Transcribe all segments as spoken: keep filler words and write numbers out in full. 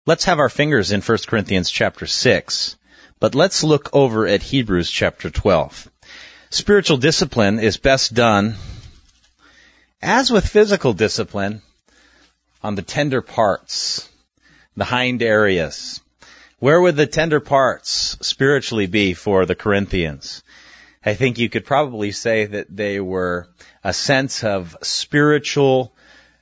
Let's have our fingers in First Corinthians chapter six, but let's look over at Hebrews chapter twelve. Spiritual discipline is best done, as with physical discipline, on the tender parts, the hind areas. Where would the tender parts spiritually be for the Corinthians? I think you could probably say that they were a sense of spiritual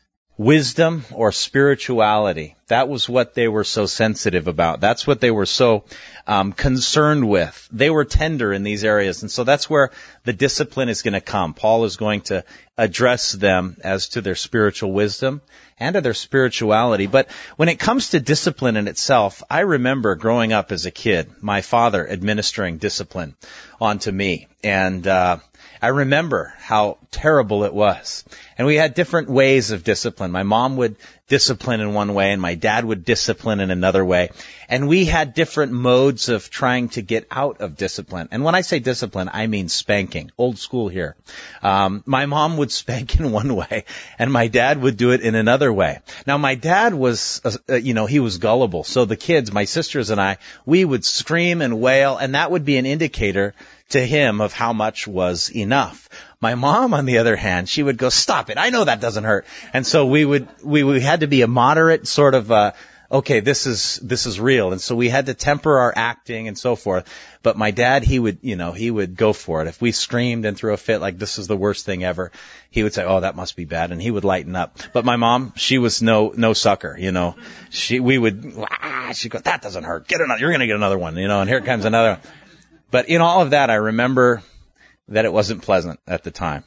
wisdom or spirituality. That was what they were so sensitive about. That's what they were so um, concerned with. They were tender in these areas. And so that's where the discipline is going to come. Paul is going to address them as to their spiritual wisdom and to their spirituality. But when it comes to discipline in itself, I remember growing up as a kid, my father administering discipline onto me. And uh I remember how terrible it was. And we had different ways of discipline. My mom would discipline in one way and my dad would discipline in another way. And we had different modes of trying to get out of discipline. And when I say discipline, I mean spanking. Old school here. Um, my mom would spank in one way and my dad would do it in another way. Now my dad was, uh, you know, he was gullible. So the kids, my sisters and I, we would scream and wail, and that would be an indicator to him of how much was enough. My mom, on the other hand, she would go, "Stop it. I know that doesn't hurt." And so we would, we, we had to be a moderate sort of, uh, okay, this is, this is real. And so we had to temper our acting and so forth. But my dad, he would, you know, he would go for it. If we screamed and threw a fit like this is the worst thing ever, he would say, "Oh, that must be bad." And he would lighten up. But my mom, she was no, no sucker, you know. She, we would, ah, she'd go, "That doesn't hurt. Get another, you're going to get another one," you know, and here comes another one. But in all of that, I remember that it wasn't pleasant at the time.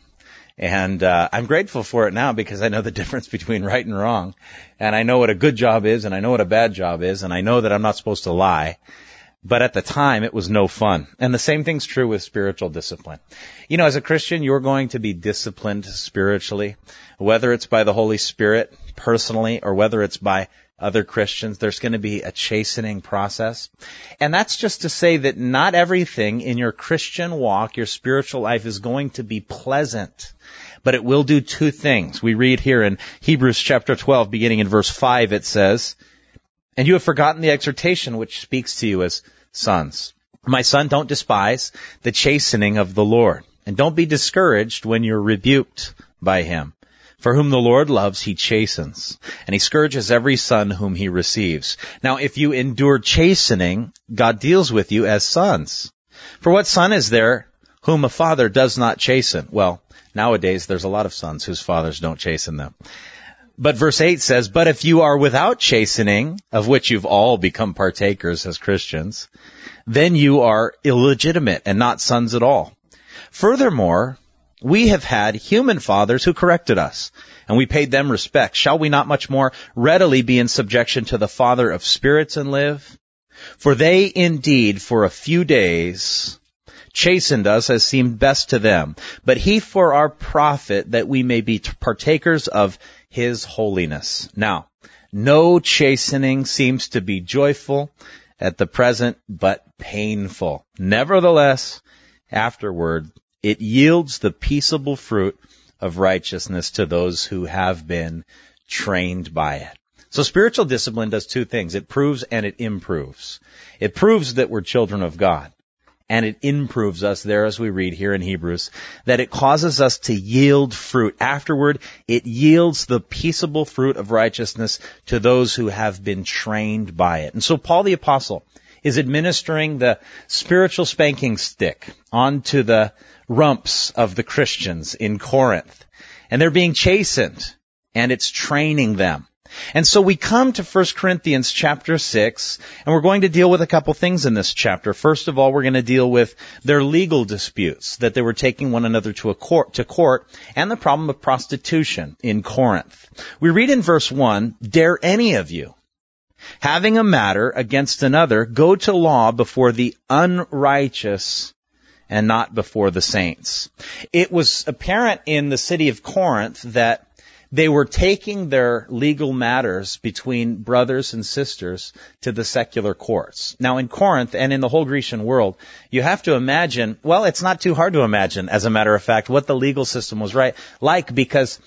And uh, I'm grateful for it now because I know the difference between right and wrong. And I know what a good job is and I know what a bad job is. And I know that I'm not supposed to lie. But at the time, it was no fun. And the same thing's true with spiritual discipline. You know, as a Christian, you're going to be disciplined spiritually, whether it's by the Holy Spirit personally or whether it's by other Christians. There's going to be a chastening process. And that's just to say that not everything in your Christian walk, your spiritual life, is going to be pleasant. But it will do two things. We read here in Hebrews chapter twelve, beginning in verse five, it says, "And you have forgotten the exhortation which speaks to you as sons. My son, don't despise the chastening of the Lord, and don't be discouraged when you're rebuked by him. For whom the Lord loves, he chastens, and he scourges every son whom he receives. Now, if you endure chastening, God deals with you as sons. For what son is there whom a father does not chasten?" Well, nowadays there's a lot of sons whose fathers don't chasten them. But verse eight says, "But if you are without chastening, of which you've all become partakers as Christians, then you are illegitimate and not sons at all. Furthermore, we have had human fathers who corrected us, and we paid them respect. Shall we not much more readily be in subjection to the Father of spirits and live? For they indeed for a few days chastened us as seemed best to them, but he for our profit, that we may be partakers of his holiness. Now, no chastening seems to be joyful at the present, but painful. Nevertheless, afterward, it yields the peaceable fruit of righteousness to those who have been trained by it." So spiritual discipline does two things. It proves and it improves. It proves that we're children of God. And it improves us there, as we read here in Hebrews, that it causes us to yield fruit. Afterward, it yields the peaceable fruit of righteousness to those who have been trained by it. And so Paul the Apostle is administering the spiritual spanking stick onto the rumps of the Christians in Corinth. And they're being chastened, and it's training them. And so we come to First Corinthians chapter six, and we're going to deal with a couple things in this chapter. First of all, we're going to deal with their legal disputes, that they were taking one another to a court, to court, and the problem of prostitution in Corinth. We read in verse one, "Dare any of you, having a matter against another, go to law before the unrighteous and not before the saints?" It was apparent in the city of Corinth that they were taking their legal matters between brothers and sisters to the secular courts. Now, in Corinth and in the whole Grecian world, you have to imagine, well, it's not too hard to imagine, as a matter of fact, what the legal system was right like, because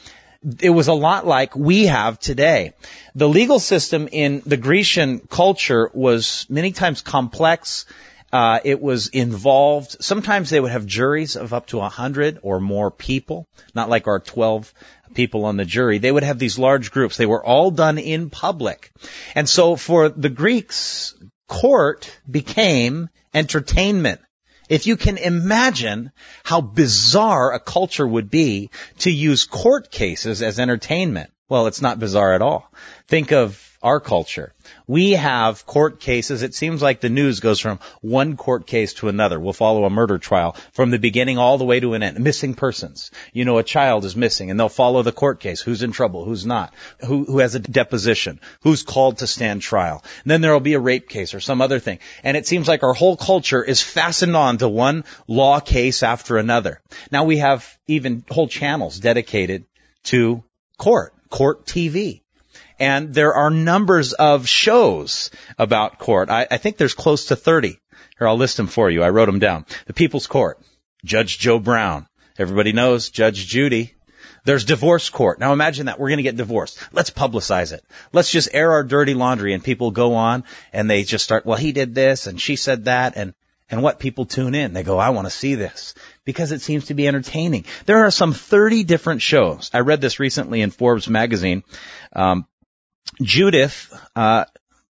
it was a lot like we have today. The legal system in the Grecian culture was many times complex. Uh, it was involved. Sometimes they would have juries of up to a hundred or more people, not like our twelve people on the jury. They would have these large groups. They were all done in public. And so for the Greeks, court became entertainment. If you can imagine how bizarre a culture would be to use court cases as entertainment. Well, it's not bizarre at all. Think of our culture. We have court cases. It seems like the news goes from one court case to another. We'll follow a murder trial from the beginning all the way to an end. Missing persons. You know, a child is missing, and they'll follow the court case. Who's in trouble? Who's not? Who, who has a deposition? Who's called to stand trial? And then there'll be a rape case or some other thing. And it seems like our whole culture is fastened on to one law case after another. Now we have even whole channels dedicated to court, court T V. And there are numbers of shows about court. I, I think there's close to thirty. Here, I'll list them for you. I wrote them down. The People's Court, Judge Joe Brown. Everybody knows Judge Judy. There's Divorce Court. Now imagine that. We're going to get divorced. Let's publicize it. Let's just air our dirty laundry, and people go on and they just start, well, he did this and she said that, and And what people tune in, they go, I want to see this, because it seems to be entertaining. There are some thirty different shows. I read this recently in Forbes magazine. Um, Judith uh,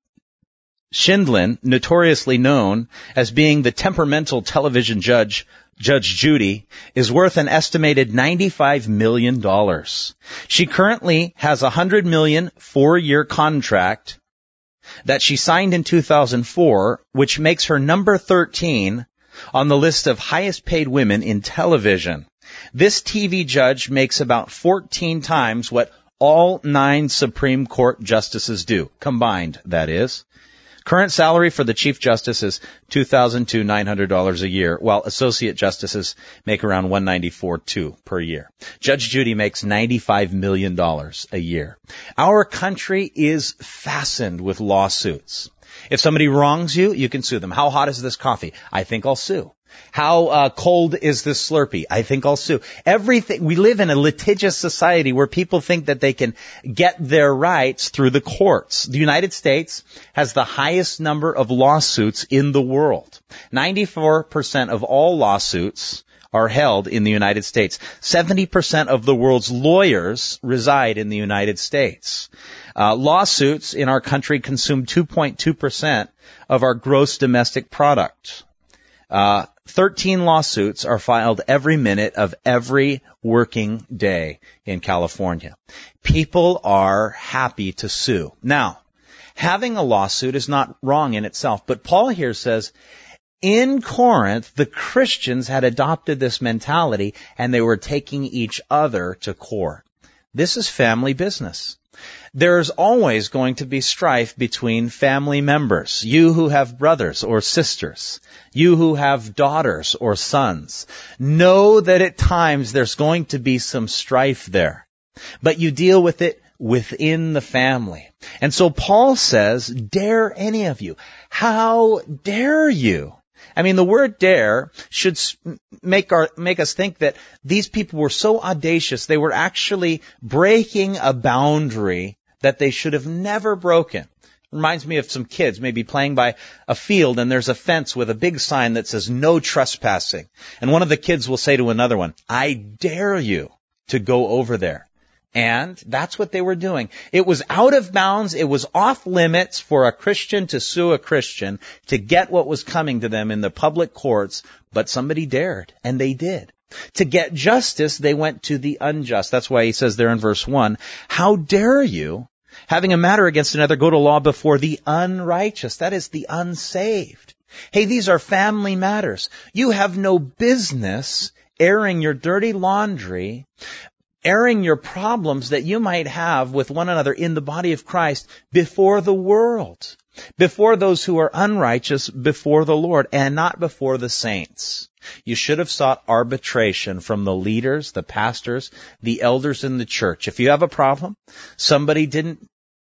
Sheindlin, notoriously known as being the temperamental television judge, Judge Judy, is worth an estimated ninety-five million dollars. She currently has a one hundred million dollars four-year contract that she signed in two thousand four, which makes her number thirteen on the list of highest paid women in television. This T V judge makes about fourteen times what all nine Supreme Court justices do, combined, that is. Current salary for the Chief Justice is two thousand two hundred nine hundred dollars a year, while Associate Justices make around one hundred ninety-four thousand two hundred dollars per year. Judge Judy makes ninety-five million dollars a year. Our country is fastened with lawsuits. If somebody wrongs you, you can sue them. How hot is this coffee? I think I'll sue. How uh, cold is this Slurpee? I think I'll sue. Everything. We live in a litigious society where people think that they can get their rights through the courts. The United States has the highest number of lawsuits in the world. ninety-four percent of all lawsuits are held in the United States. seventy percent of the world's lawyers reside in the United States. Uh, lawsuits in our country consume two point two percent of our gross domestic product. Uh, thirteen lawsuits are filed every minute of every working day in California. People are happy to sue. Now, having a lawsuit is not wrong in itself, but Paul here says, in Corinth, the Christians had adopted this mentality, and they were taking each other to court. This is family business. There's always going to be strife between family members. You who have brothers or sisters, you who have daughters or sons, know that at times there's going to be some strife there. But you deal with it within the family. And so Paul says, dare any of you. How dare you? I mean, the word dare should make our, make us think that these people were so audacious, they were actually breaking a boundary that they should have never broken. Reminds me of some kids maybe playing by a field, and there's a fence with a big sign that says no trespassing. And one of the kids will say to another one, I dare you to go over there. And that's what they were doing. It was out of bounds. It was off limits for a Christian to sue a Christian to get what was coming to them in the public courts, but somebody dared, and they did. To get justice, they went to the unjust. That's why he says there in verse one, how dare you, having a matter against another, go to law before the unrighteous, that is, the unsaved. Hey, these are family matters. You have no business airing your dirty laundry, airing your problems that you might have with one another in the body of Christ before the world, before those who are unrighteous, before the Lord, and not before the saints. You should have sought arbitration from the leaders, the pastors, the elders in the church. If you have a problem, somebody didn't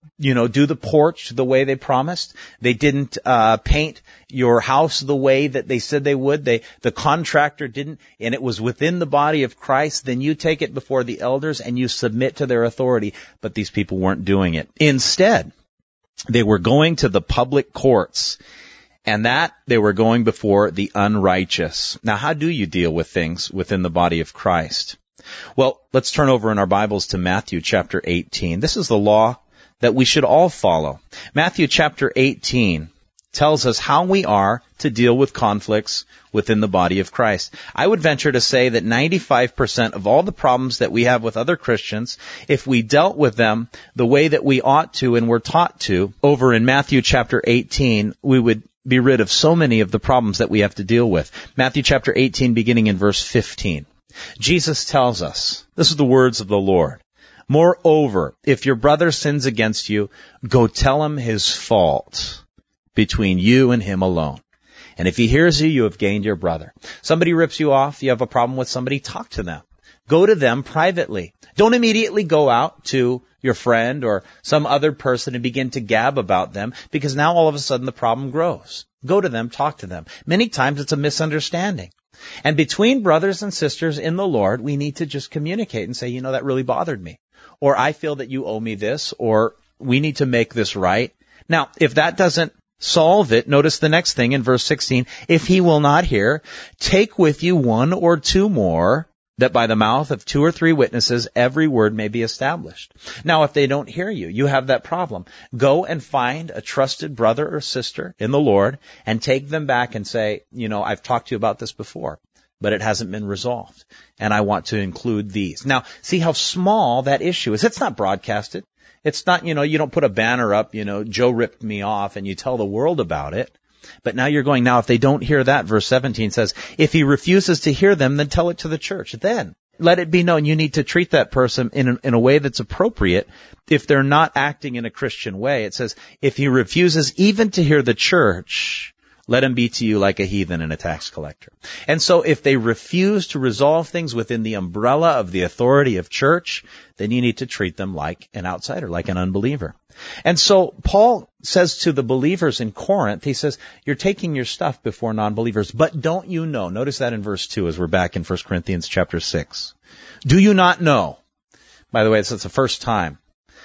you know, do the porch the way they promised. They didn't uh paint your house the way that they said they would. They the contractor didn't, and it was within the body of Christ. Then you take it before the elders and you submit to their authority. But these people weren't doing it. Instead, they were going to the public courts, and that they were going before the unrighteous. Now, how do you deal with things within the body of Christ? Well, let's turn over in our Bibles to Matthew chapter eighteen. This is the law that we should all follow. Matthew chapter eighteen tells us how we are to deal with conflicts within the body of Christ. I would venture to say that ninety-five percent of all the problems that we have with other Christians, if we dealt with them the way that we ought to and were taught to, over in Matthew chapter eighteen, we would be rid of so many of the problems that we have to deal with. Matthew chapter eighteen, beginning in verse fifteen. Jesus tells us, this is the words of the Lord, "Moreover, if your brother sins against you, go tell him his fault between you and him alone. And if he hears you, you have gained your brother." Somebody rips you off, you have a problem with somebody, talk to them. Go to them privately. Don't immediately go out to your friend or some other person and begin to gab about them, because now all of a sudden the problem grows. Go to them, talk to them. Many times it's a misunderstanding. And between brothers and sisters in the Lord, we need to just communicate and say, you know, that really bothered me. Or I feel that you owe me this, or we need to make this right. Now, if that doesn't solve it, notice the next thing in verse sixteen. "If he will not hear, take with you one or two more, that by the mouth of two or three witnesses every word may be established." Now, if they don't hear you, you have that problem. Go and find a trusted brother or sister in the Lord and take them back and say, you know, I've talked to you about this before, but it hasn't been resolved, and I want to include these. Now, see how small that issue is. It's not broadcasted. It's not, you know, you don't put a banner up, you know, Joe ripped me off, and you tell the world about it. But now you're going, now if they don't hear that, verse seventeen says, "If he refuses to hear them, then tell it to the church." Then let it be known you need to treat that person in a, in a way that's appropriate. If they're not acting in a Christian way, it says, if he refuses even to hear the church, let him be to you like a heathen and a tax collector. And so if they refuse to resolve things within the umbrella of the authority of church, then you need to treat them like an outsider, like an unbeliever. And so Paul says to the believers in Corinth, he says, you're taking your stuff before non-believers, but don't you know? Notice that in verse two as we're back in First Corinthians chapter six. Do you not know? By the way, it's the first time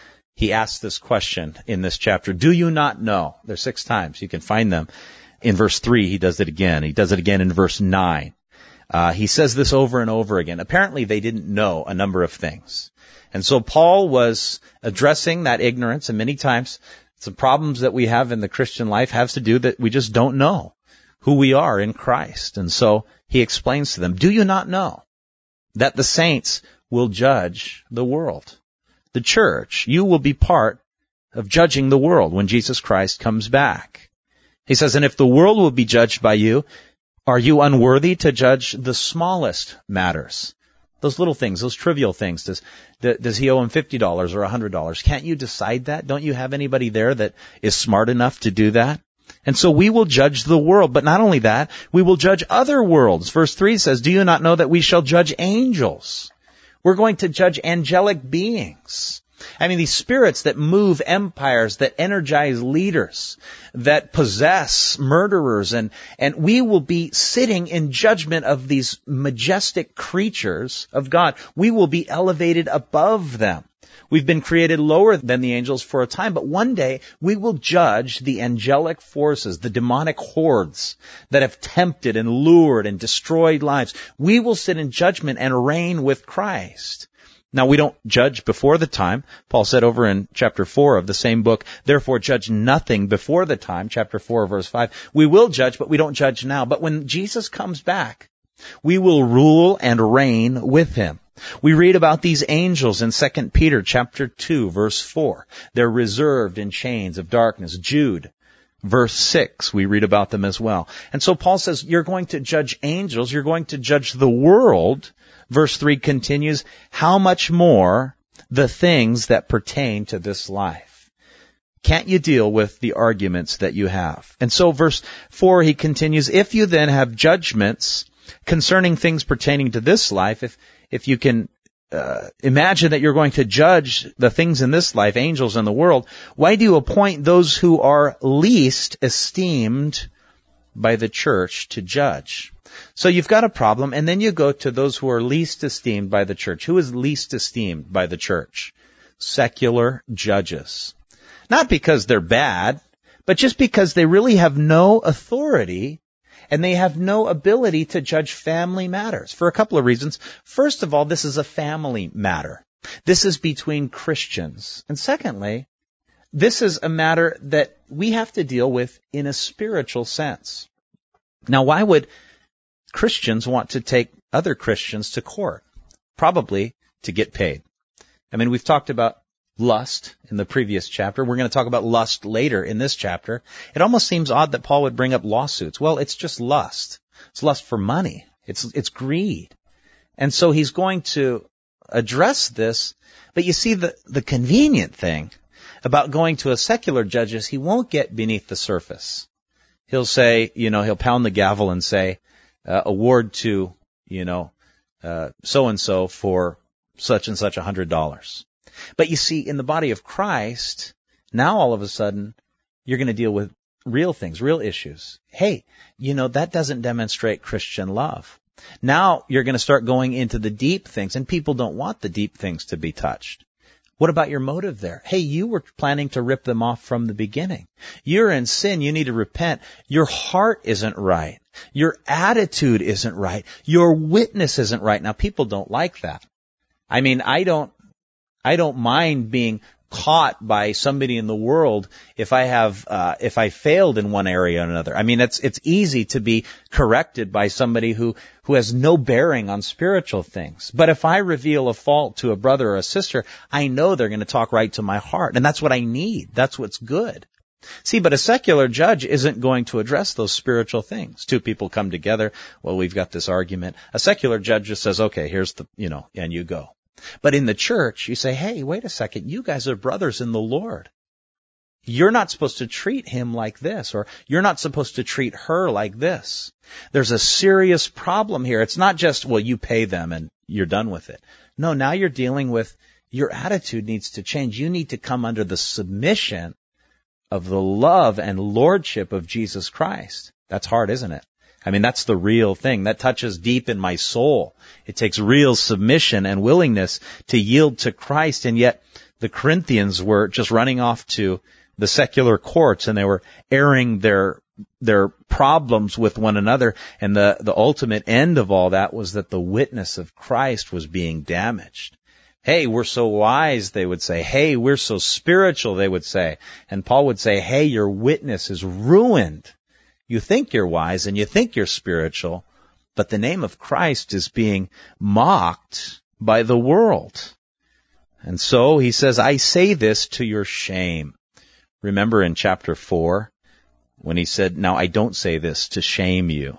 he asked this question in this chapter. Do you not know? There's six times. You can find them. In verse three, he does it again. He does it again in verse nine. Uh, he says this over and over again. Apparently, they didn't know a number of things. And so Paul was addressing that ignorance, and many times some problems that we have in the Christian life has to do that we just don't know who we are in Christ. And so he explains to them, do you not know that the saints will judge the world? The church, you will be part of judging the world when Jesus Christ comes back. He says, and if the world will be judged by you, are you unworthy to judge the smallest matters? Those little things, those trivial things. Does, does he owe him fifty dollars or one hundred dollars? Can't you decide that? Don't you have anybody there that is smart enough to do that? And so we will judge the world. But not only that, we will judge other worlds. Verse three says, do you not know that we shall judge angels? We're going to judge angelic beings. I mean, these spirits that move empires, that energize leaders, that possess murderers, and, and we will be sitting in judgment of these majestic creatures of God. We will be elevated above them. We've been created lower than the angels for a time, but one day we will judge the angelic forces, the demonic hordes that have tempted and lured and destroyed lives. We will sit in judgment and reign with Christ. Now, we don't judge before the time. Paul said over in chapter four of the same book, therefore judge nothing before the time, chapter four, verse five. We will judge, but we don't judge now. But when Jesus comes back, we will rule and reign with him. We read about these angels in Second Peter chapter two, verse four. They're reserved in chains of darkness. Jude, verse six, we read about them as well. And so Paul says, you're going to judge angels, you're going to judge the world. Verse three continues, how much more the things that pertain to this life? Can't you deal with the arguments that you have? And so verse four, he continues, if you then have judgments concerning things pertaining to this life, if if you can uh, imagine that you're going to judge the things in this life, angels in the world, why do you appoint those who are least esteemed by the church to judge? So you've got a problem, and then you go to those who are least esteemed by the church. Who is least esteemed by the church? Secular judges. Not because they're bad, but just because they really have no authority and they have no ability to judge family matters for a couple of reasons. First of all, this is a family matter. This is between Christians. And secondly, this is a matter that we have to deal with in a spiritual sense. Now, why would Christians want to take other Christians to court? Probably to get paid. I mean, we've talked about lust in the previous chapter. We're going to talk about lust later in this chapter. It almost seems odd that Paul would bring up lawsuits. Well, it's just lust. It's lust for money. It's it's greed. And so he's going to address this. But you see, the, the convenient thing about going to a secular judge is he won't get beneath the surface. He'll say, you know, he'll pound the gavel and say, uh, award to, you know, uh, so-and-so for such and such a hundred dollars. But you see, in the body of Christ, now all of a sudden, you're going to deal with real things, real issues. Hey, you know, that doesn't demonstrate Christian love. Now you're going to start going into the deep things, and people don't want the deep things to be touched. What about your motive there? Hey, you were planning to rip them off from the beginning. You're in sin. You need to repent. Your heart isn't right. Your attitude isn't right. Your witness isn't right. Now, people don't like that. I mean, I don't, I don't mind being caught by somebody in the world if I have, uh, if I failed in one area or another. I mean, it's, it's easy to be corrected by somebody who, who has no bearing on spiritual things. But if I reveal a fault to a brother or a sister, I know they're going to talk right to my heart. And that's what I need. That's what's good. See, but a secular judge isn't going to address those spiritual things. Two people come together. Well, we've got this argument. A secular judge just says, okay, here's the, you know, and you go. But in the church, you say, hey, wait a second, you guys are brothers in the Lord. You're not supposed to treat him like this, or you're not supposed to treat her like this. There's a serious problem here. It's not just, well, you pay them and you're done with it. No, now you're dealing with your attitude needs to change. You need to come under the submission of the love and lordship of Jesus Christ. That's hard, isn't it? I mean, that's the real thing. That touches deep in my soul. It takes real submission and willingness to yield to Christ. And yet the Corinthians were just running off to the secular courts, and they were airing their their problems with one another. And the, the ultimate end of all that was that the witness of Christ was being damaged. Hey, we're so wise, they would say. Hey, we're so spiritual, they would say. And Paul would say, hey, your witness is ruined. You think you're wise and you think you're spiritual, but the name of Christ is being mocked by the world. And so he says, I say this to your shame. Remember in chapter four when he said, now I don't say this to shame you.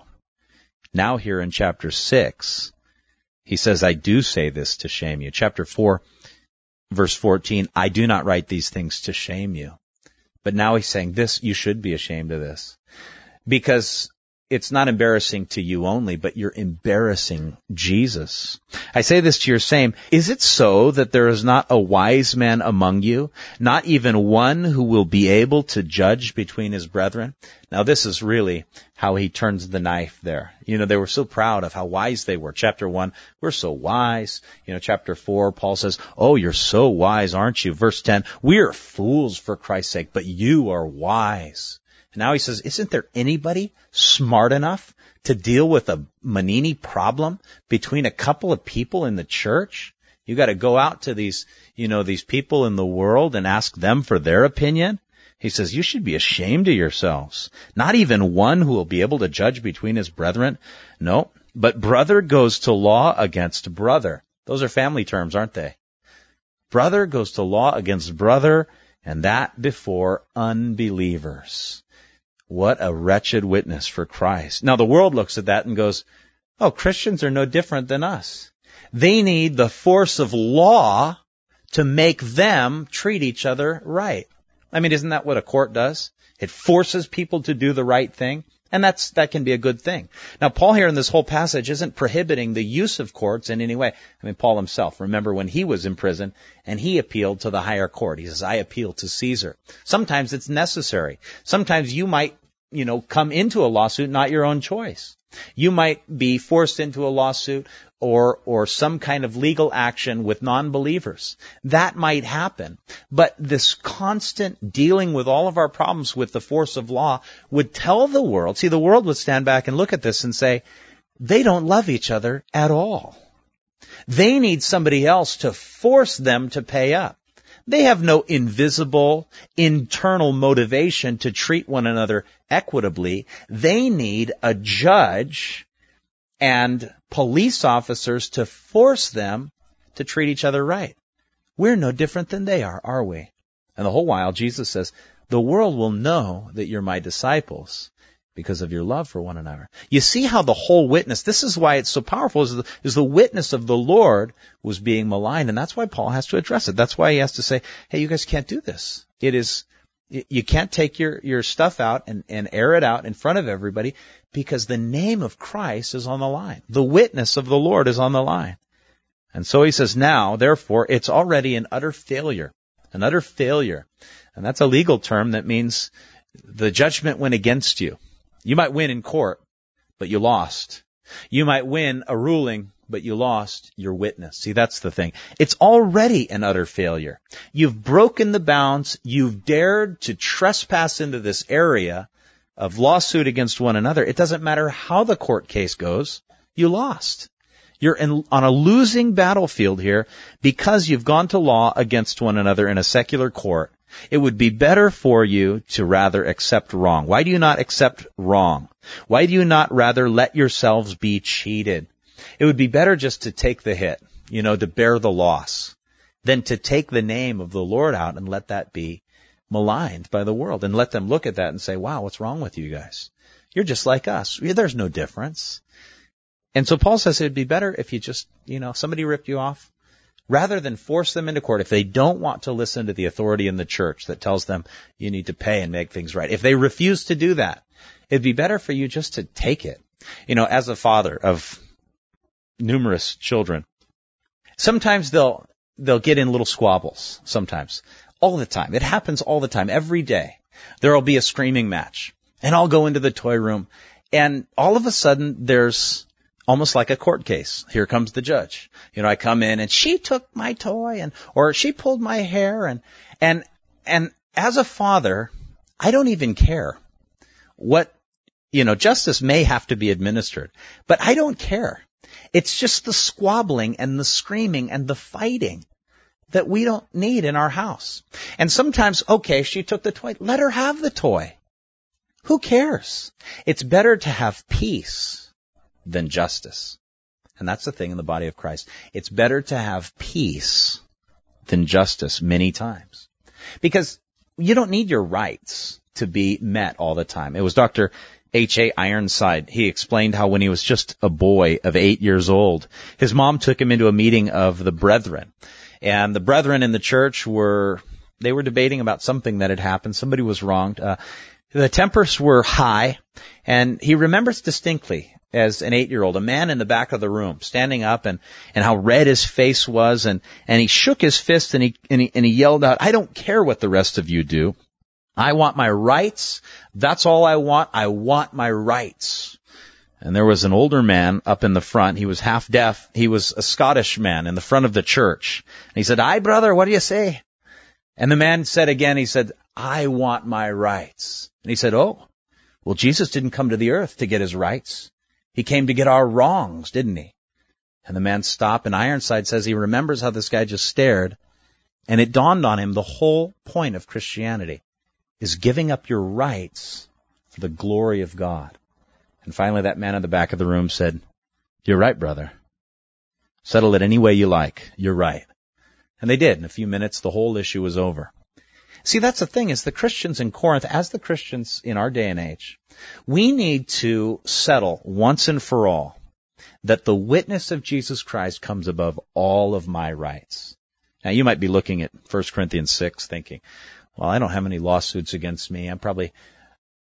Now here in chapter six, he says, I do say this to shame you. Chapter four, verse fourteen, I do not write these things to shame you. But now he's saying this, you should be ashamed of this. Because it's not embarrassing to you only, but you're embarrassing Jesus. I say this to your shame. Is it so that there is not a wise man among you, not even one who will be able to judge between his brethren? Now this is really how he turns the knife there. You know, they were so proud of how wise they were. Chapter one, we're so wise. You know, chapter four, Paul says, oh, you're so wise, aren't you? Verse ten, we are fools for Christ's sake, but you are wise. And now he says, isn't there anybody smart enough to deal with a Manini problem between a couple of people in the church? You got to go out to these, you know, these people in the world and ask them for their opinion. He says, you should be ashamed of yourselves. Not even one who will be able to judge between his brethren. No, but brother goes to law against brother. Those are family terms, aren't they? Brother goes to law against brother, and that before unbelievers. What a wretched witness for Christ. Now the world looks at that and goes, oh, Christians are no different than us. They need the force of law to make them treat each other right. I mean, isn't that what a court does? It forces people to do the right thing. And that's, that can be a good thing. Now, Paul here in this whole passage isn't prohibiting the use of courts in any way. I mean, Paul himself, remember when he was in prison and he appealed to the higher court. He says, I appeal to Caesar. Sometimes it's necessary. Sometimes you might, you know, come into a lawsuit, not your own choice. You might be forced into a lawsuit or or some kind of legal action with non-believers. That might happen. But this constant dealing with all of our problems with the force of law would tell the world, see, the world would stand back and look at this and say, they don't love each other at all. They need somebody else to force them to pay up. They have no invisible, internal motivation to treat one another equitably. They need a judge and police officers to force them to treat each other right. We're no different than they are, are we? And the whole while, Jesus says, the world will know that you're my disciples because of your love for one another. You see how the whole witness, this is why it's so powerful, is the, is the witness of the Lord was being maligned, and that's why Paul has to address it. That's why he has to say, hey, you guys can't do this. It is, you can't take your, your stuff out and, and air it out in front of everybody because the name of Christ is on the line. The witness of the Lord is on the line. And so he says, now, therefore, it's already an utter failure. An utter failure. And that's a legal term that means the judgment went against you. You might win in court, but you lost. You might win a ruling, but you lost your witness. See, that's the thing. It's already an utter failure. You've broken the bounds. You've dared to trespass into this area of lawsuit against one another. It doesn't matter how the court case goes. You lost. You're in, on a losing battlefield here because you've gone to law against one another in a secular court. It would be better for you to rather accept wrong. Why do you not accept wrong? Why do you not rather let yourselves be cheated? It would be better just to take the hit, you know, to bear the loss, than to take the name of the Lord out and let that be maligned by the world and let them look at that and say, wow, what's wrong with you guys? You're just like us. There's no difference. And so Paul says it'd be better if you just, you know, somebody ripped you off. Rather than force them into court, if they don't want to listen to the authority in the church that tells them you need to pay and make things right, if they refuse to do that, it'd be better for you just to take it. You know, as a father of numerous children, sometimes they'll they'll get in little squabbles, sometimes. All the time. It happens all the time, every day. There'll be a screaming match, and I'll go into the toy room, and all of a sudden there's almost like a court case. Here comes the judge. You know, I come in and she took my toy and, or she pulled my hair and, and, and as a father, I don't even care what, you know, justice may have to be administered, but I don't care. It's just the squabbling and the screaming and the fighting that we don't need in our house. And sometimes, okay, she took the toy. Let her have the toy. Who cares? It's better to have peace than justice. And that's the thing in the body of Christ. It's better to have peace than justice many times. Because you don't need your rights to be met all the time. It was Doctor H A Ironside. He explained how when he was just a boy of eight years old, his mom took him into a meeting of the brethren. And the brethren in the church were, they were debating about something that had happened. Somebody was wronged. Uh, the tempers were high, and he remembers distinctly as an eight-year-old, a man in the back of the room, standing up, and, and how red his face was, and, and he shook his fist and he, and he, and he yelled out, I don't care what the rest of you do. I want my rights. That's all I want. I want my rights. And there was an older man up in the front. He was half deaf. He was a Scottish man in the front of the church. And he said, aye, brother, what do you say? And the man said again, he said, I want my rights. And he said, oh, well, Jesus didn't come to the earth to get his rights. He came to get our wrongs, didn't he? And the man stopped, and Ironside says he remembers how this guy just stared, and it dawned on him the whole point of Christianity is giving up your rights for the glory of God. And finally that man in the back of the room said, you're right, brother. Settle it any way you like. You're right. And they did. In a few minutes, the whole issue was over. See, that's the thing, is the Christians in Corinth, as the Christians in our day and age, we need to settle once and for all that the witness of Jesus Christ comes above all of my rights. Now, you might be looking at First Corinthians six thinking, well, I don't have any lawsuits against me. I'm probably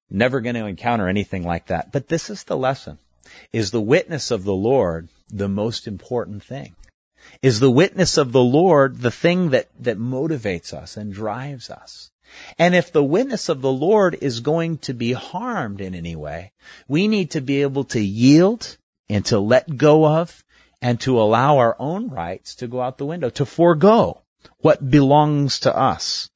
Never going to encounter anything like that. But this is the lesson. Is the witness of the Lord the most important thing? Is the witness of the Lord the thing that, that motivates us and drives us? And if the witness of the Lord is going to be harmed in any way, we need to be able to yield and to let go of and to allow our own rights to go out the window, to forego what belongs to us.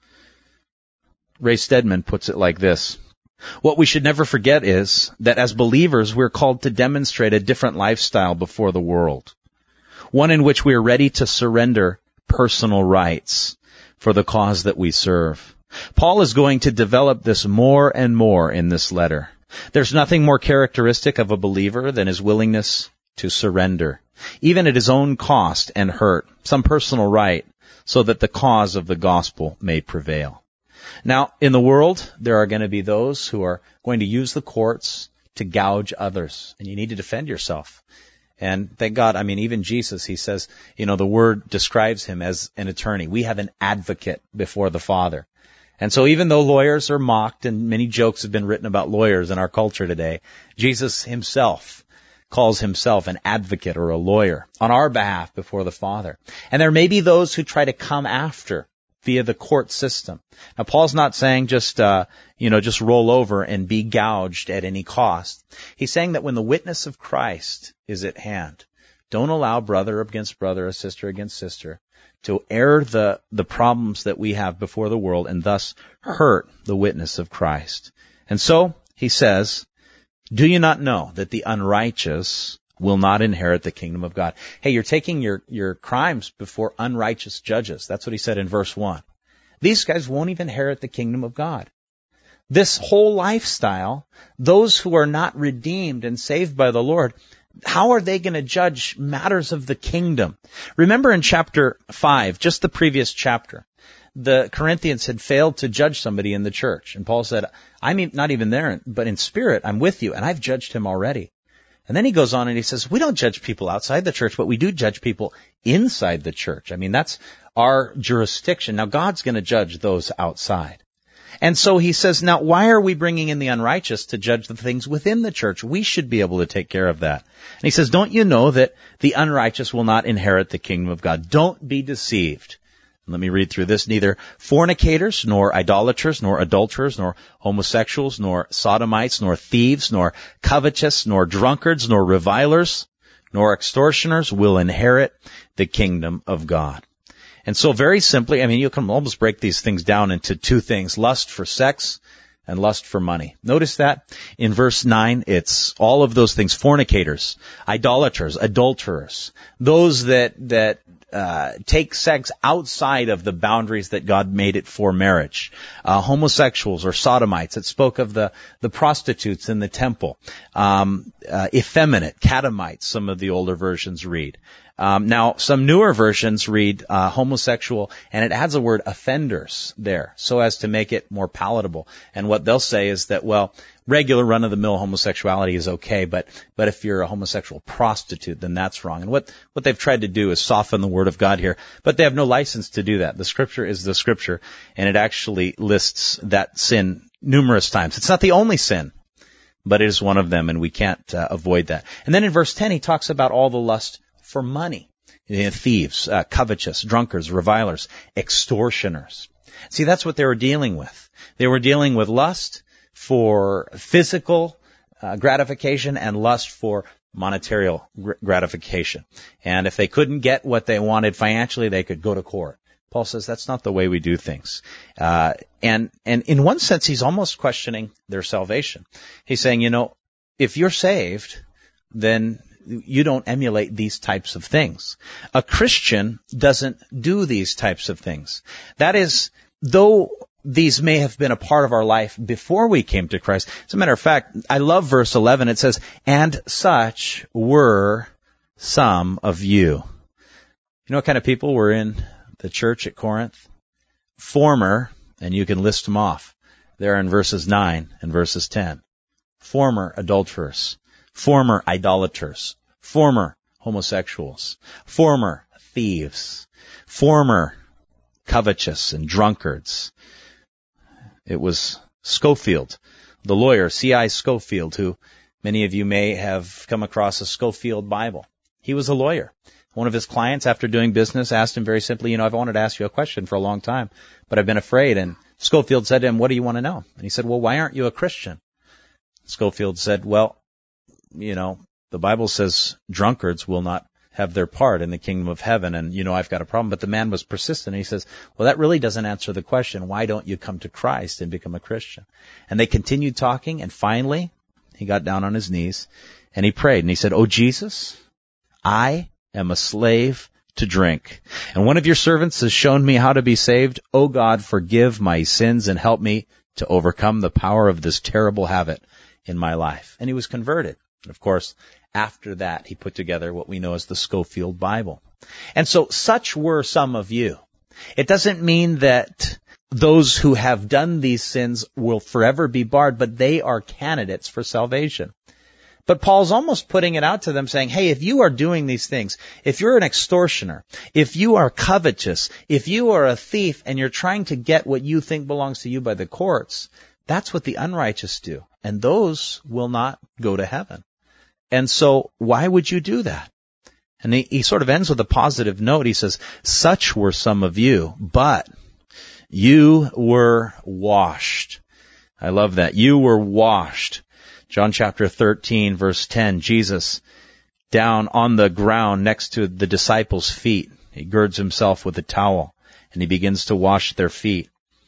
Ray Stedman puts it like this. What we should never forget is that as believers, we're called to demonstrate a different lifestyle before the world. One in which we are ready to surrender personal rights for the cause that we serve. Paul is going to develop this more and more in this letter. There's nothing more characteristic of a believer than his willingness to surrender, even at his own cost and hurt, some personal right, so that the cause of the gospel may prevail. Now, in the world, there are going to be those who are going to use the courts to gouge others, and you need to defend yourself. And thank God, I mean, even Jesus, he says, you know, the word describes him as an attorney. We have an advocate before the Father. And so even though lawyers are mocked, and many jokes have been written about lawyers in our culture today, Jesus himself calls himself an advocate or a lawyer on our behalf before the Father. And there may be those who try to come after via the court system. Now, Paul's not saying just, uh, you know, just roll over and be gouged at any cost. He's saying that when the witness of Christ is at hand, don't allow brother against brother or sister against sister to air the, the problems that we have before the world and thus hurt the witness of Christ. And so, he says, do you not know that the unrighteous will not inherit the kingdom of God? Hey, you're taking your, your crimes before unrighteous judges. That's what he said in verse one. These guys won't even inherit the kingdom of God. This whole lifestyle, those who are not redeemed and saved by the Lord, how are they going to judge matters of the kingdom? Remember in chapter five, just the previous chapter, the Corinthians had failed to judge somebody in the church. And Paul said, I'm not even there, but in spirit, I'm with you, and I've judged him already. And then he goes on and he says, we don't judge people outside the church, but we do judge people inside the church. I mean, that's our jurisdiction. Now, God's going to judge those outside. And so he says, now, why are we bringing in the unrighteous to judge the things within the church? We should be able to take care of that. And he says, don't you know that the unrighteous will not inherit the kingdom of God? Don't be deceived. Let me read through this. Neither fornicators, nor idolaters, nor adulterers, nor homosexuals, nor sodomites, nor thieves, nor covetous, nor drunkards, nor revilers, nor extortioners will inherit the kingdom of God. And so very simply, I mean, you can almost break these things down into two things, lust for sex and lust for money. Notice that in verse nine, it's all of those things, fornicators, idolaters, adulterers, those that, that, Uh, take sex outside of the boundaries that God made it for marriage. Uh, homosexuals or sodomites. It spoke of the, the prostitutes in the temple. Um, uh, effeminate, catamites, some of the older versions read. Um, now, some newer versions read uh, homosexual, and it adds a word offenders there, so as to make it more palatable. And what they'll say is that, well, regular run-of-the-mill homosexuality is okay, but but if you're a homosexual prostitute, then that's wrong. And what, what they've tried to do is soften the Word of God here, but they have no license to do that. The Scripture is the Scripture, and it actually lists that sin numerous times. It's not the only sin, but it is one of them, and we can't uh, avoid that. And then in verse ten, he talks about all the lust for money. You know, thieves, uh, covetous, drunkards, revilers, extortioners. See, that's what they were dealing with. They were dealing with lust for physical uh, gratification and lust for monetary gr- gratification. And if they couldn't get what they wanted financially, they could go to court. Paul says that's not the way we do things. Uh, and, and in one sense, he's almost questioning their salvation. He's saying, you know, if you're saved, then you don't emulate these types of things. A Christian doesn't do these types of things. That is, though these may have been a part of our life before we came to Christ. As a matter of fact, I love verse eleven. It says, and such were some of you. You know what kind of people were in the church at Corinth? Former, and you can list them off. They're in verses nine and verses ten. Former adulterers. Former idolaters, former homosexuals, former thieves, former covetous and drunkards. It was Schofield, the lawyer, C I Scofield, who many of you may have come across a Scofield Bible. He was a lawyer. One of his clients, after doing business, asked him very simply, you know, I've wanted to ask you a question for a long time, but I've been afraid. And Scofield said to him, what do you want to know? And he said, well, why aren't you a Christian? Schofield said, well, you know, the Bible says drunkards will not have their part in the kingdom of heaven, and, you know, I've got a problem. But the man was persistent, and he says, well, that really doesn't answer the question. Why don't you come to Christ and become a Christian? And they continued talking, and finally, he got down on his knees, and he prayed, and he said, oh, Jesus, I am a slave to drink, and one of your servants has shown me how to be saved. Oh, God, forgive my sins and help me to overcome the power of this terrible habit in my life. And he was converted. And of course, after that, he put together what we know as the Scofield Bible. And so such were some of you. It doesn't mean that those who have done these sins will forever be barred, but they are candidates for salvation. But Paul's almost putting it out to them saying, hey, if you are doing these things, if you're an extortioner, if you are covetous, if you are a thief and you're trying to get what you think belongs to you by the courts, that's what the unrighteous do. And those will not go to heaven. And so why would you do that? And he, he sort of ends with a positive note. He says, such were some of you, but you were washed. I love that. You were washed. John chapter thirteen, verse ten, Jesus down on the ground next to the disciples' feet. He girds himself with a towel, and he begins to wash their feet.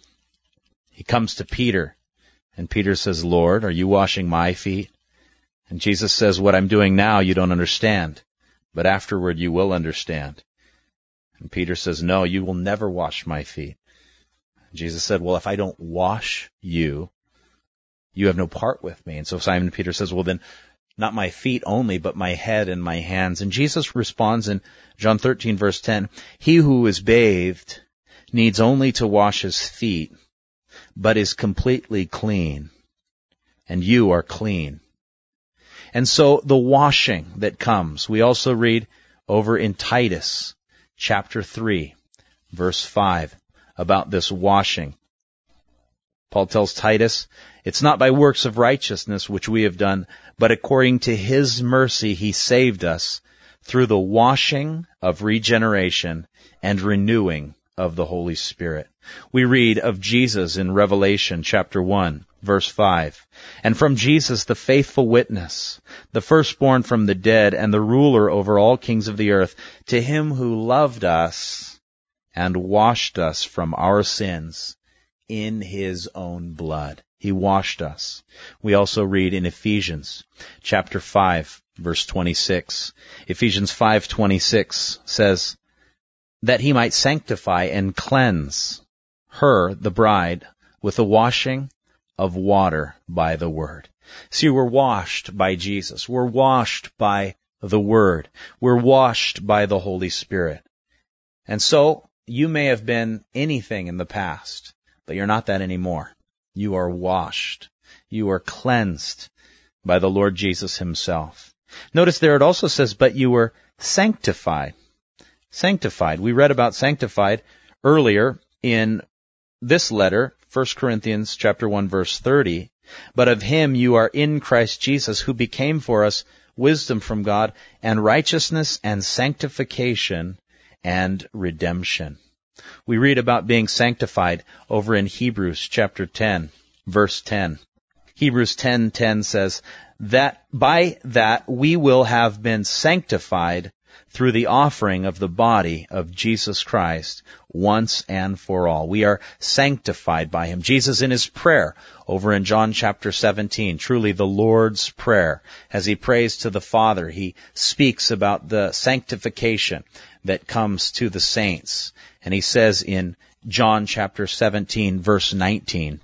He comes to Peter, and Peter says, Lord, are you washing my feet? And Jesus says, what I'm doing now you don't understand, but afterward you will understand. And Peter says, no, you will never wash my feet. And Jesus said, well, if I don't wash you, you have no part with me. And so Simon Peter says, well then, not my feet only, but my head and my hands. And Jesus responds in John thirteen, verse ten, he who is bathed needs only to wash his feet, but is completely clean. And you are clean. And so the washing that comes, we also read over in Titus chapter three, verse five, about this washing. Paul tells Titus, it's not by works of righteousness which we have done, but according to his mercy he saved us through the washing of regeneration and renewing of the Holy Spirit. We read of Jesus in Revelation chapter one, verse five. And from Jesus, the faithful witness, the firstborn from the dead, and the ruler over all kings of the earth, to him who loved us and washed us from our sins in his own blood. He washed us. We also read in Ephesians chapter five, verse twenty-six. Ephesians five twenty-six says, that he might sanctify and cleanse her, the bride, with the washing of water by the word. See, we're washed by Jesus. We're washed by the word. We're washed by the Holy Spirit. And so, you may have been anything in the past, but you're not that anymore. You are washed. You are cleansed by the Lord Jesus himself. Notice there it also says, but you were sanctified. Sanctified. We read about sanctified earlier in this letter, First Corinthians chapter one, verse thirty. But of him you are in Christ Jesus, who became for us wisdom from God, and righteousness and sanctification and redemption. We read about being sanctified over in Hebrews chapter ten, verse ten. Hebrews ten ten says, that by that we will have been sanctified through the offering of the body of Jesus Christ once and for all. We are sanctified by him. Jesus in his prayer over in John chapter seventeen, truly the Lord's Prayer, as he prays to the Father, he speaks about the sanctification that comes to the saints. And he says in John chapter seventeen, verse nineteen,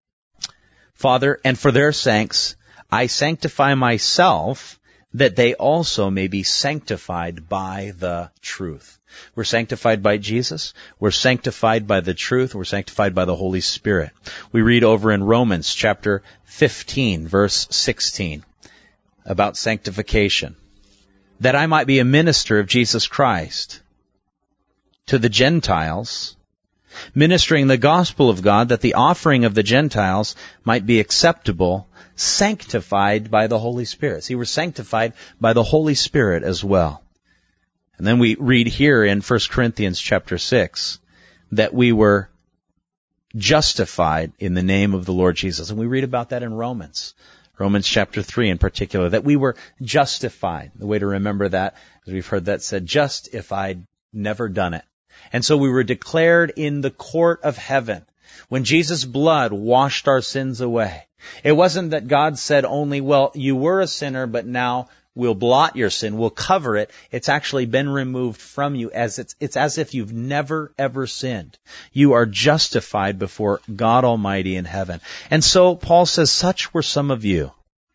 Father, and for their sakes I sanctify myself, that they also may be sanctified by the truth. We're sanctified by Jesus. We're sanctified by the truth. We're sanctified by the Holy Spirit. We read over in Romans chapter fifteen, verse sixteen, about sanctification. That I might be a minister of Jesus Christ to the Gentiles, ministering the gospel of God, that the offering of the Gentiles might be acceptable, sanctified by the Holy Spirit. See, we're sanctified by the Holy Spirit as well. And then we read here in First Corinthians chapter six that we were justified in the name of the Lord Jesus. And we read about that in Romans. Romans chapter three in particular, that we were justified. The way to remember that, as we've heard that said, just if I'd never done it. And so we were declared in the court of heaven when Jesus' blood washed our sins away. It wasn't that God said only, well, you were a sinner, but now we'll blot your sin, we'll cover it. It's actually been removed from you as it's, it's as if you've never ever sinned. You are justified before God Almighty in heaven. And so Paul says, such were some of you.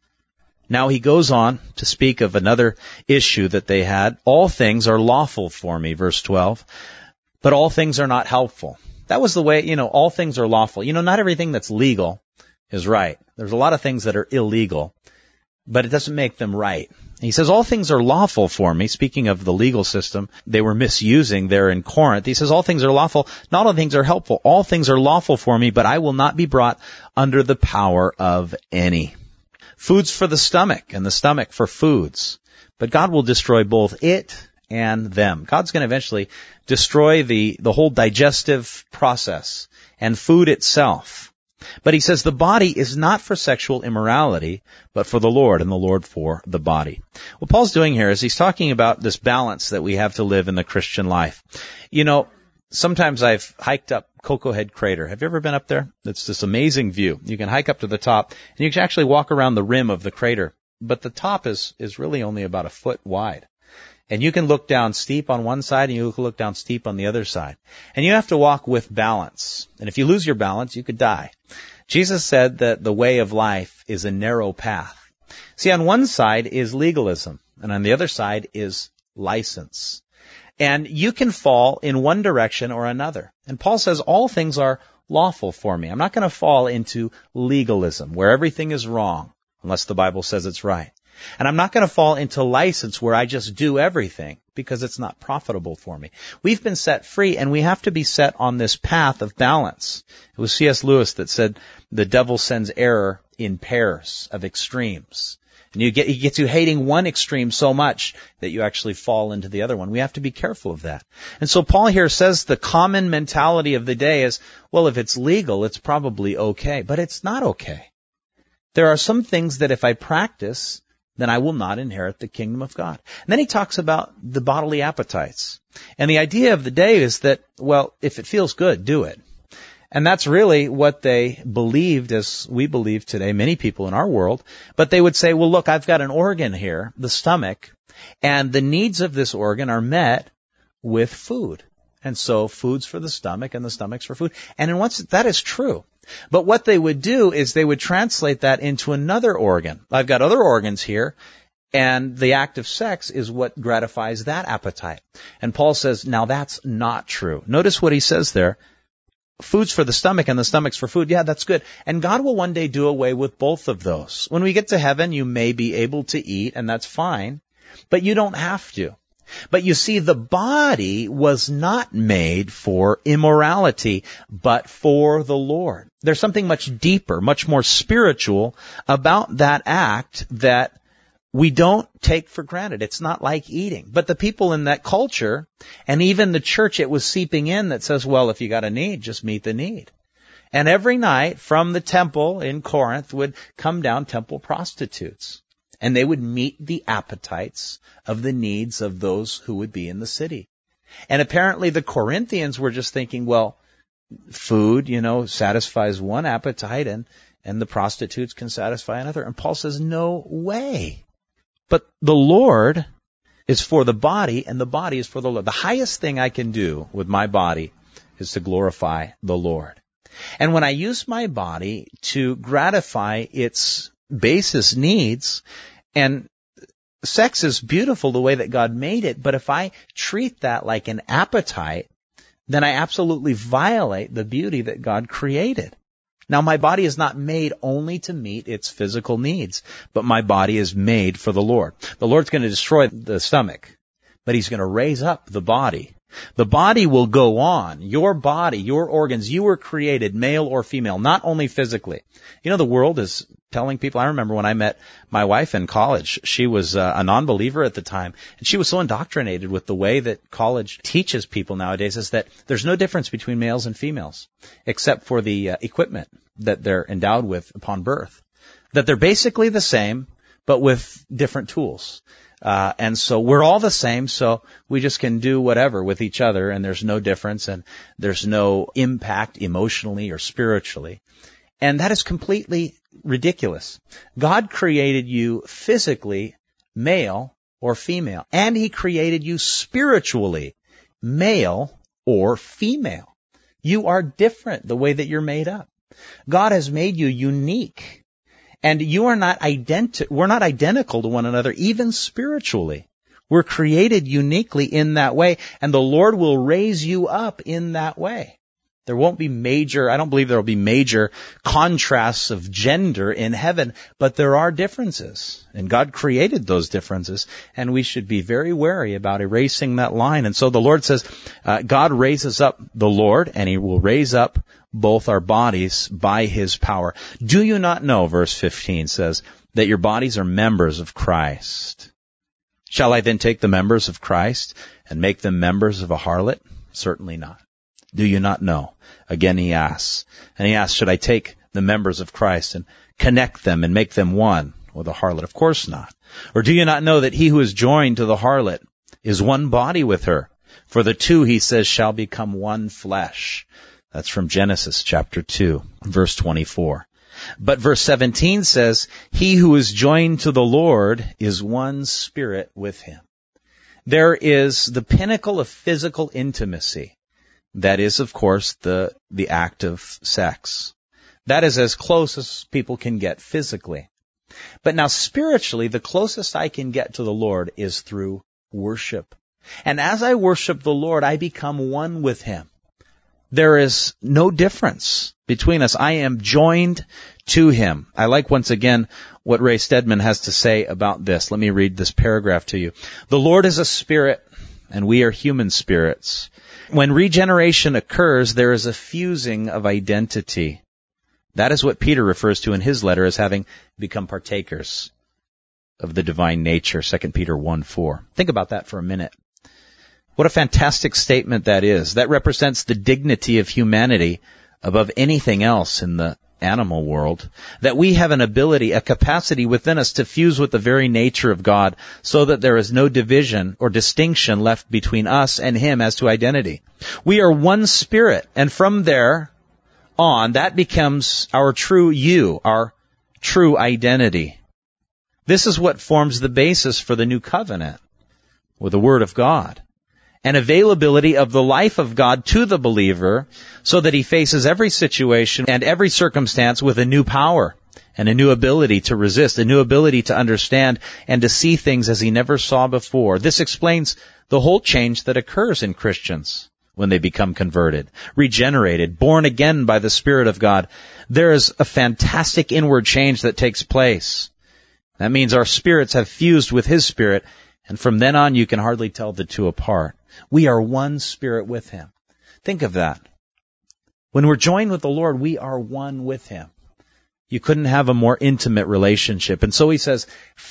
Now he goes on to speak of another issue that they had. All things are lawful for me, verse twelve, but all things are not helpful. That was the way, you know, all things are lawful. You know, not everything that's legal is right. There's a lot of things that are illegal, but it doesn't make them right. He says, all things are lawful for me. Speaking of the legal system they were misusing there in Corinth, he says, all things are lawful. Not all things are helpful. All things are lawful for me, but I will not be brought under the power of any. Food's for the stomach, and the stomach for foods. But God will destroy both it and them. God's going to eventually destroy the, the whole digestive process and food itself. But he says the body is not for sexual immorality, but for the Lord, and the Lord for the body. What Paul's doing here is he's talking about this balance that we have to live in the Christian life. You know, sometimes I've hiked up Cocoa Head Crater. Have you ever been up there? It's this amazing view. You can hike up to the top, and you can actually walk around the rim of the crater. But the top is, is really only about a foot wide. And you can look down steep on one side, and you can look down steep on the other side. And you have to walk with balance. And if you lose your balance, you could die. Jesus said that the way of life is a narrow path. See, on one side is legalism, and on the other side is license. And you can fall in one direction or another. And Paul says all things are lawful for me. I'm not going to fall into legalism, where everything is wrong, unless the Bible says it's right. And I'm not going to fall into license where I just do everything because it's not profitable for me. We've been set free, and we have to be set on this path of balance. It was C S Lewis that said the devil sends error in pairs of extremes. And you get, he gets you hating one extreme so much that you actually fall into the other one. We have to be careful of that. And so Paul here says the common mentality of the day is, well, if it's legal, it's probably okay. But it's not okay. There are some things that if I practice, then I will not inherit the kingdom of God. And then he talks about the bodily appetites. And the idea of the day is that, well, if it feels good, do it. And that's really what they believed, as we believe today, many people in our world. But they would say, well, look, I've got an organ here, the stomach, and the needs of this organ are met with food. And so food's for the stomach, and the stomach's for food. And in once that is true. But what they would do is they would translate that into another organ. I've got other organs here, and the act of sex is what gratifies that appetite. And Paul says, now that's not true. Notice what he says there. Food's for the stomach and the stomach's for food. Yeah, that's good. And God will one day do away with both of those. When we get to heaven, you may be able to eat, and that's fine, but you don't have to. But you see, the body was not made for immorality, but for the Lord. There's something much deeper, much more spiritual about that act that we don't take for granted. It's not like eating. But the people in that culture, and even the church, it was seeping in that says, well, if you got a need, just meet the need. And every night from the temple in Corinth would come down temple prostitutes. And they would meet the appetites of the needs of those who would be in the city. And apparently the Corinthians were just thinking, well, food, you know, satisfies one appetite, and, and the prostitutes can satisfy another. And Paul says, no way. But the Lord is for the body, and the body is for the Lord. The highest thing I can do with my body is to glorify the Lord. And when I use my body to gratify its basis needs, and sex is beautiful the way that God made it, but if I treat that like an appetite, then I absolutely violate the beauty that God created. Now, my body is not made only to meet its physical needs, but my body is made for the Lord. The Lord's going to destroy the stomach, but He's going to raise up the body The body will go on. Your body, your organs, you were created male or female, not only physically. You know, the world is telling people, I remember when I met my wife in college, she was uh, a non-believer at the time, and she was so indoctrinated with the way that college teaches people nowadays is that there's no difference between males and females, except for the uh, equipment that they're endowed with upon birth. That they're basically the same, but with different tools. Uh, and so we're all the same, so we just can do whatever with each other, and there's no difference, and there's no impact emotionally or spiritually. And that is completely ridiculous. God created you physically male or female, and He created you spiritually male or female. You are different the way that you're made up. God has made you unique. And you are not identi- we're not identical to one another, even spiritually. We're created uniquely in that way, and the Lord will raise you up in that way. There won't be major, I don't believe there will be major contrasts of gender in heaven, but there are differences. And God created those differences, and we should be very wary about erasing that line. And so the Lord says, uh, God raises up the Lord, and He will raise up both our bodies by His power. Do you not know, verse fifteen says, that your bodies are members of Christ? Shall I then take the members of Christ and make them members of a harlot? Certainly not. Do you not know? Again he asks. And he asks, should I take the members of Christ and connect them and make them one with a harlot? Of course not. Or do you not know that he who is joined to the harlot is one body with her? For the two, he says, shall become one flesh. That's from Genesis chapter two, verse twenty-four. But verse seventeen says, he who is joined to the Lord is one spirit with Him. There is the pinnacle of physical intimacy. That is, of course, the, the act of sex. That is as close as people can get physically. But now spiritually, the closest I can get to the Lord is through worship. And as I worship the Lord, I become one with Him. There is no difference between us. I am joined to Him. I like once again what Ray Stedman has to say about this. Let me read this paragraph to you. The Lord is a spirit, and we are human spirits. When regeneration occurs, there is a fusing of identity. That is what Peter refers to in his letter as having become partakers of the divine nature, Second Peter one four. Think about that for a minute. What a fantastic statement that is. That represents the dignity of humanity above anything else in the animal world. That we have an ability, a capacity within us to fuse with the very nature of God so that there is no division or distinction left between us and Him as to identity. We are one spirit, and from there on, that becomes our true you, our true identity. This is what forms the basis for the new covenant with the Word of God. An availability of the life of God to the believer so that he faces every situation and every circumstance with a new power and a new ability to resist, a new ability to understand and to see things as he never saw before. This explains the whole change that occurs in Christians when they become converted, regenerated, born again by the Spirit of God. There is a fantastic inward change that takes place. That means our spirits have fused with His Spirit, and from then on you can hardly tell the two apart. We are one spirit with Him. Think of that. When we're joined with the Lord, we are one with Him. You couldn't have a more intimate relationship. And so He says,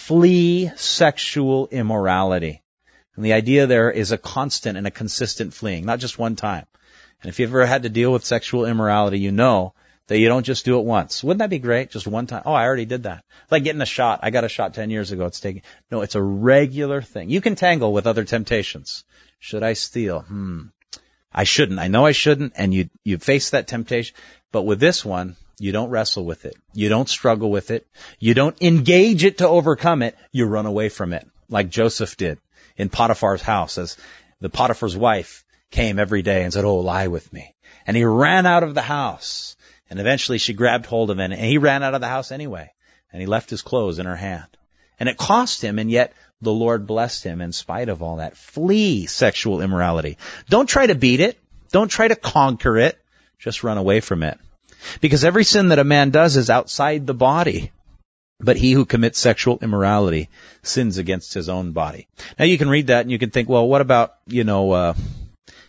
flee sexual immorality. And the idea there is a constant and a consistent fleeing, not just one time. And if you've ever had to deal with sexual immorality, you know that you don't just do it once. Wouldn't that be great? Just one time. Oh, I already did that. Like getting a shot. I got a shot ten years ago. It's taking, no, it's a regular thing. You can tangle with other temptations. Should I steal? Hmm. I shouldn't. I know I shouldn't. And you, you face that temptation. But with this one, you don't wrestle with it. You don't struggle with it. You don't engage it to overcome it. You run away from it. Like Joseph did in Potiphar's house, as the Potiphar's wife came every day and said, oh, lie with me. And he ran out of the house. And eventually she grabbed hold of him, and he ran out of the house anyway. And he left his clothes in her hand. And it cost him, and yet the Lord blessed him in spite of all that. Flee sexual immorality. Don't try to beat it. Don't try to conquer it. Just run away from it. Because every sin that a man does is outside the body. But he who commits sexual immorality sins against his own body. Now you can read that and you can think, well, what about, you know, uh,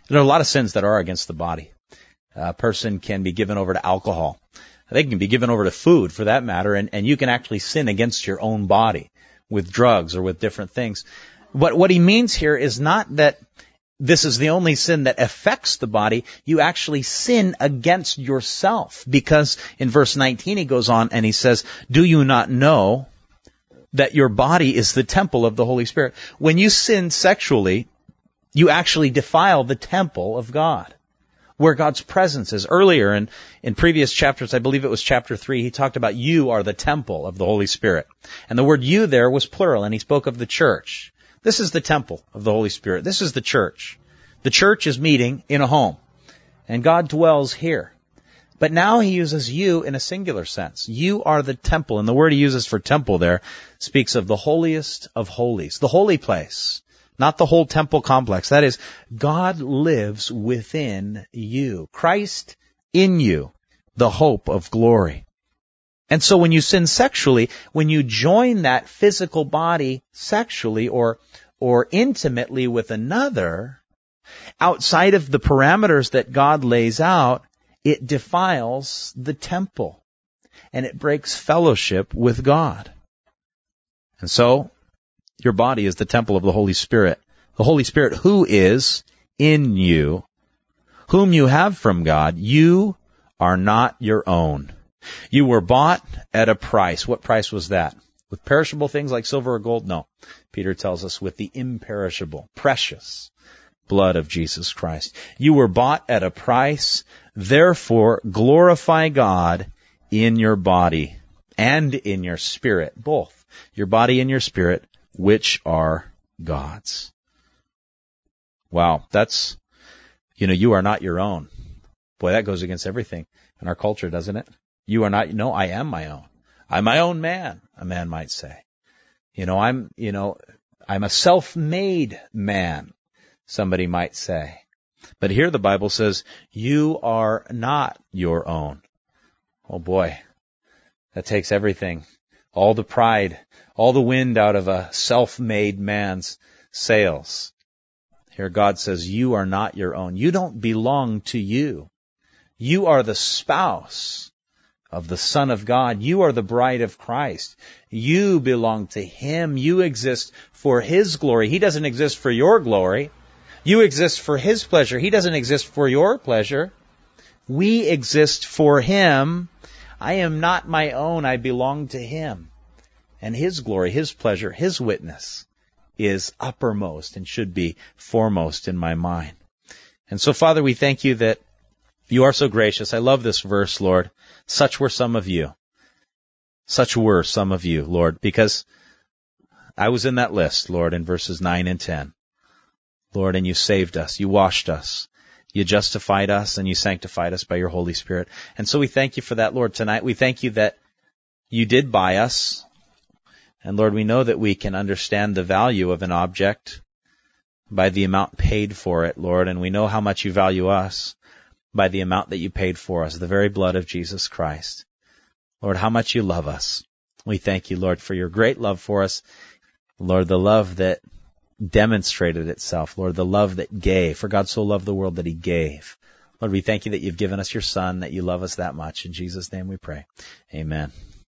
There are a lot of sins that are against the body. A person can be given over to alcohol. They can be given over to food, for that matter, and, and you can actually sin against your own body with drugs or with different things. But what he means here is not that this is the only sin that affects the body. You actually sin against yourself, because in verse nineteen he goes on and he says, do you not know that your body is the temple of the Holy Spirit? When you sin sexually, you actually defile the temple of God, where God's presence is. Earlier in, in previous chapters, I believe it was chapter three, he talked about you are the temple of the Holy Spirit. And the word you there was plural, and he spoke of the church. This is the temple of the Holy Spirit. This is the church. The church is meeting in a home, and God dwells here. But now he uses you in a singular sense. You are the temple, and the word he uses for temple there speaks of the holiest of holies, the holy place, not the whole temple complex. That is, God lives within you. Christ in you, the hope of glory. And so when you sin sexually, when you join that physical body sexually or or intimately with another, outside of the parameters that God lays out, it defiles the temple, and it breaks fellowship with God. And so, your body is the temple of the Holy Spirit. The Holy Spirit who is in you, whom you have from God. You are not your own. You were bought at a price. What price was that? With perishable things like silver or gold? No. Peter tells us with the imperishable, precious blood of Jesus Christ. You were bought at a price. Therefore, glorify God in your body and in your spirit, both your body and your spirit, which are God's. Wow, that's, you know, you are not your own. Boy, that goes against everything in our culture, doesn't it? You are not, no, I am my own. I'm my own man, a man might say. You know, I'm, you know, I'm a self-made man, somebody might say. But here the Bible says, you are not your own. Oh boy, that takes everything. All the pride, all the wind out of a self-made man's sails. Here God says, you are not your own. You don't belong to you. You are the spouse of the Son of God. You are the bride of Christ. You belong to Him. You exist for His glory. He doesn't exist for your glory. You exist for His pleasure. He doesn't exist for your pleasure. We exist for Him. I am not my own. I belong to Him. And His glory, His pleasure, His witness is uppermost and should be foremost in my mind. And so, Father, we thank you that you are so gracious. I love this verse, Lord. Such were some of you. Such were some of you, Lord, because I was in that list, Lord, in verses nine and ten. Lord, and you saved us. You washed us. You justified us, and you sanctified us by your Holy Spirit. And so we thank you for that, Lord, tonight. We thank you that you did buy us. And Lord, we know that we can understand the value of an object by the amount paid for it, Lord, and we know how much you value us by the amount that you paid for us, the very blood of Jesus Christ. Lord, how much you love us. We thank you, Lord, for your great love for us. Lord, the love that demonstrated itself. Lord, the love that gave. For God so loved the world that He gave. Lord, we thank you that you've given us your Son, that you love us that much. In Jesus' name we pray. Amen.